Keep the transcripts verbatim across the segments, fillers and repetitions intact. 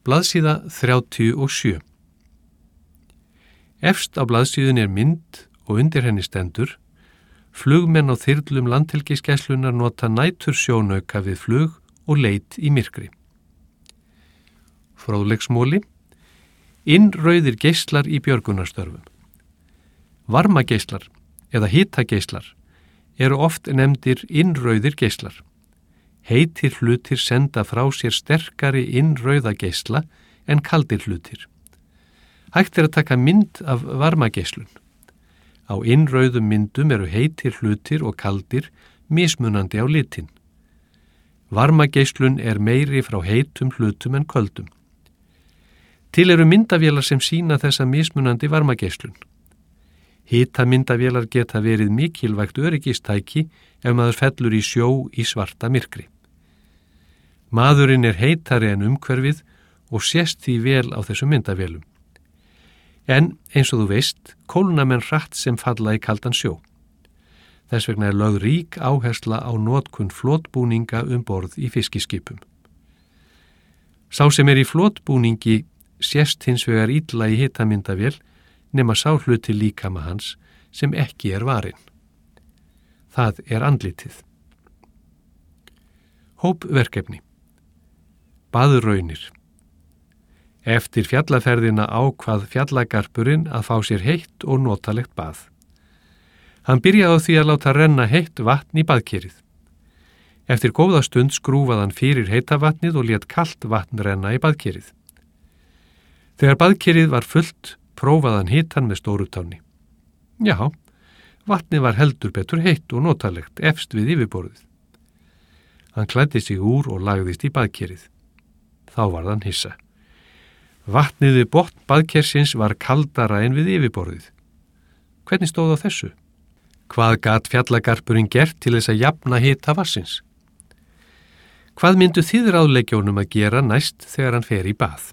Blaðsíða þrjátíu og sjö. Efst á blaðsíðunni er mynd og undir henni stendur: Flugmenn á þyrlum Landhelgisgæslunnar nota nætur sjónauka við flug og leit í myrkri. Fróðleiksmóli: Innrauðir geislar í björgunarstörfum. Varmageislar eða hitageislar eru oft nefndir innrauðir geislar. Heitir hlutir senda frá sér sterkari innrauða geisla en kaldir hlutir. Hægt er að taka mynd af varmageislun. Á innrauðum myndum eru heitir hlutir og kaldir mismunandi á litin. Varmageislun er meiri frá heitum hlutum en köldum. Til eru myndavélar sem sýna þessa mismunandi varmageislun. Hitamyndavélar geta verið mikilvægt öryggistæki ef maður fellur í sjó í svarta myrkri. Maðurinn er heitari en umhverfið og sést því vel á þessum myndavélum. En eins og þú veist, kólna menn hratt sem falla í kaldan sjó. Þess vegna er lögð rík áhersla á notkun flotbúninga um borð í fiskiskipum. Sá sem er í flotbúningi sést hins vegar illa í hitamyndavél nema sá hluti líkama hans sem ekki er varinn. Það er andlitið. Hópverkefni. Baðraunir. Eftir fjallaferðina ákvað fjallagarpurinn að fá sér heitt og notalegt bað. Hann byrjaði á því að láta renna heitt vatn í baðkerið. Eftir góða stund skrúfaði hann fyrir heita vatnið og lét kalt vatn renna í baðkerið. Þegar baðkerið var fullt, prófaði hann hitan með stórutánni. Já, vatnið var heldur betur heitt og notalegt efst við yfirborðið. Hann klæddi sig úr og lagðist í baðkerið. Þá varð hann hissa. Vatnið við botn baðkersins var kaldara en við yfirborðið. Hvernig stóð á þessu? Hvað gat fjallagarpurinn gert til þess að jafna hita vatnsins? Hvað myndu þið ráðleggjónum að gera næst þegar hann fer í bað?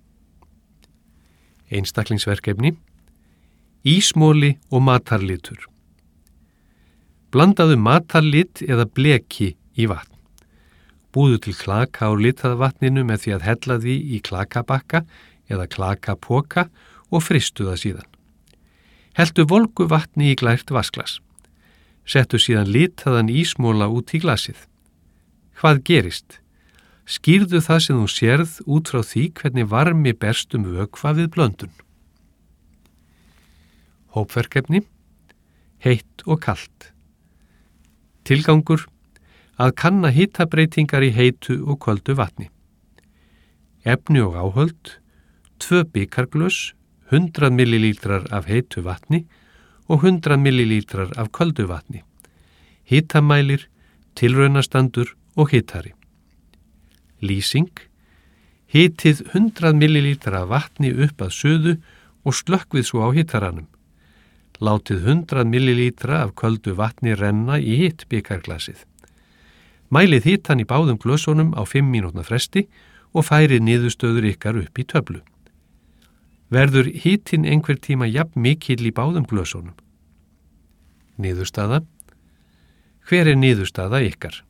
Einstaklingsverkefni. Ísmoli og matarlitur. Blandaðu matarlit eða bleki í vatn. Búðu til klaka og litað vatninu með því að hella því í klakabakka eða klakapoka og fristu það síðan. Heldu volgu vatni í glært vasklas. Settu síðan litaðan ísmola út í glasið. Hvað gerist? Skýrðu það sem þú sérð út frá því hvernig varmi berst um vökva við blöndun. Hópverkefni. Heitt og kalt. Tilgangur. Að kanna hitabreytingar í heitu og köldu vatni. Efni og áhöld. Tvö bikarglös, hundrað millilítrar af heitu vatni og hundrað millilítrar af köldu vatni. Hitamælir, tilraunastandur og hitari. Lýsing. Hitið hundrað millilítrar af vatni upp að suðu og slökkvið svo á hitaranum. Látið hundrað millilítra af köldu vatni renna í hitt bikarglasið. Mælið hitan í báðum glösunum á fimm mínútna fresti og færið niðurstöður ykkar upp í töflu. Verður hitinn einhver tíma jafn mikill í báðum glösunum? Niðurstaða. Hver er niðurstaða ykkar?